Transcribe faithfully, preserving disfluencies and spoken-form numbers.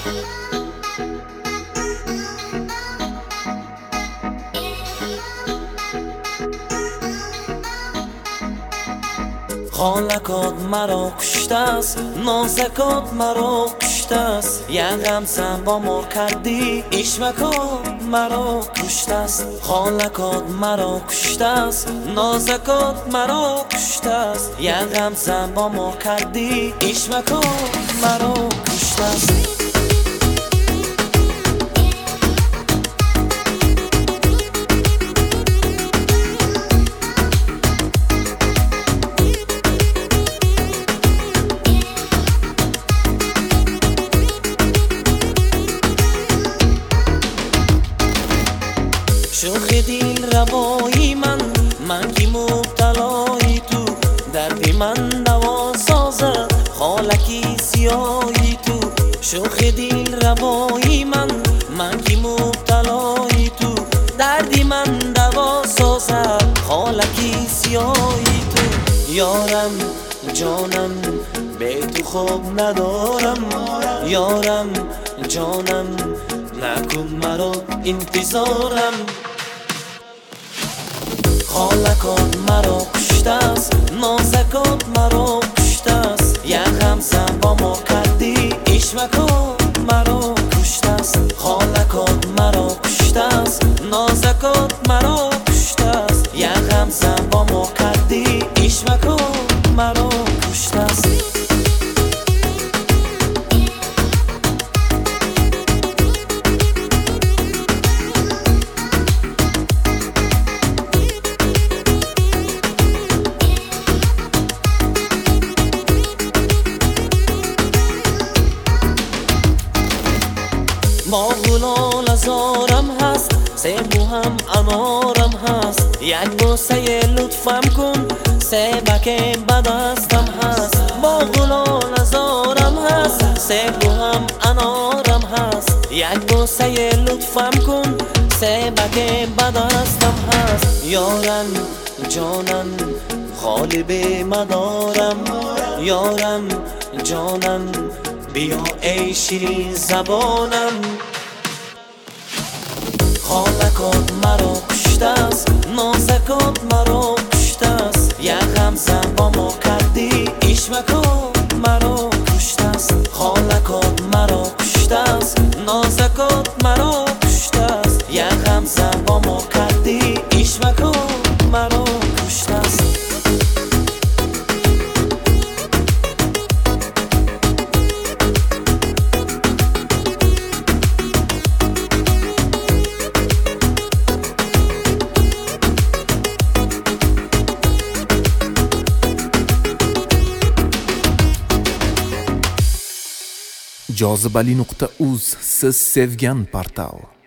خالکات مرا کشته است، نازکات مرا کشته است، یه غمزه با مار کردی، اشمکات مرا کشته است. خالکات مرا کشته است، نازکات مرا کشته است، یه غمزه با مار کردی، اشمکات مرا کشته است. شوخ دل روایی من، من کی مبتلای تو، دردی من دوا سازد خالکی سیایی تو. شوخ دل روایی من، من کی مبتلای تو، دردی من دوا سازد خالکی سیایی تو. یارم جانم به تو خواب ندارم، یارم جانم نکن مرا انتظارم. خالکات مرا کشته است، نازکات مرا کشته است، یه غمزه با ما کردی، اشمکات مرا کشته است. خالکات مرا کشته است، نازکات مرا کشته است، یه غمزه با ما کردی، اشمکات مرا کشته است. با گلال ازارم هست، سیبو هم انارم هست، یک بوسه لطفم کن، سیبک بدستم هست. با گلال ازارم هست، سیبو هم انارم هست، یک بوسه لطفم کن، سیبک بدستم هست. یارم جانم خالی به مدارم، یارم جانم بیا ای شیرین زبانم. خالکات مرا کشته است، نازکات مرا کشته است، یه غمزه با ما کردی، اشمکات مرا کشته است. خالکات مرا کشته است، نازکات مرا کشته است، یه غمزه با ما کردی، اشمکات مرا کشته است. jozibali nuqta uz siz sevgan portal.